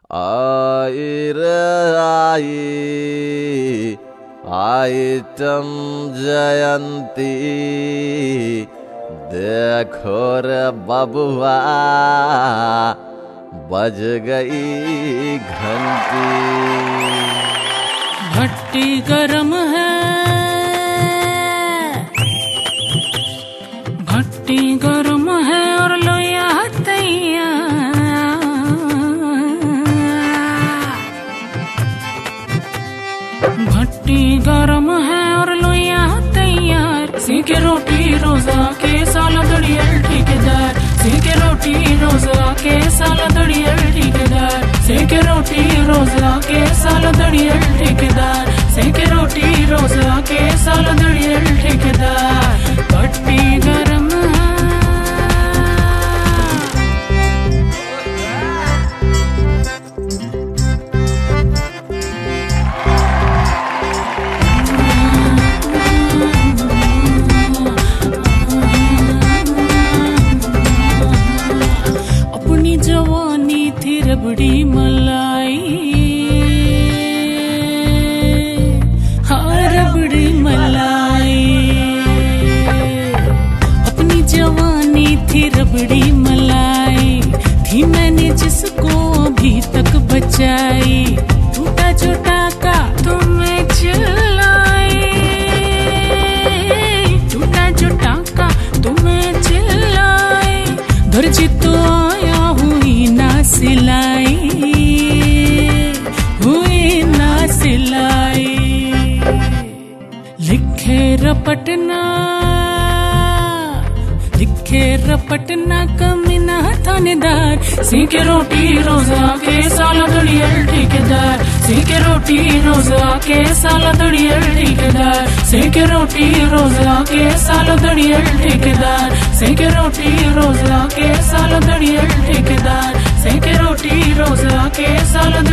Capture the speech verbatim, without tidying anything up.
आई रे आई आइटम जयंती देखो रे बबुआ बज गई घंटी। भट्टी गरम है, भट्टी गरम है और लोया तैयार। भट्टी गरम है और लोया तैयार। सेके रोटी रोजा के साला दड़ियल ठेकेदार। सेके रोटी रोजा के साला दड़ियल ठेकेदार। सेके रोटी रोजा के साला दड़ियल ठेकेदार। सेके रोटी रोजा के साला दड़ियल ठेकेदार। भट्टी गरम जवानी थी रबड़ी मलाई। हाँ रबड़ी मलाई। अपनी जवानी थी रबड़ी मलाई। थी मैंने जिसको अभी तक बचाई। टूटा छोटा का तुम्हें चिल्लाई। टूटा छोटा का तुम्हें चिल्लाई। दर्जी तो आया हुई ना सिलाई। हुई ना सिलाई। लिखे रपटना लिखे रपटना कमीना थानेदार। सेके रोटी रोजा के साला दड़ियल ठेकेदार। सेके रोटी रोजा के साला दड़ियल ठेकेदार। सेके रोटी रोजा के साला दड़ियल ठेकेदार। सेके रोटी रोजा के साला दड़ियल ठेकेदार। सेके रोटी रोजा के साला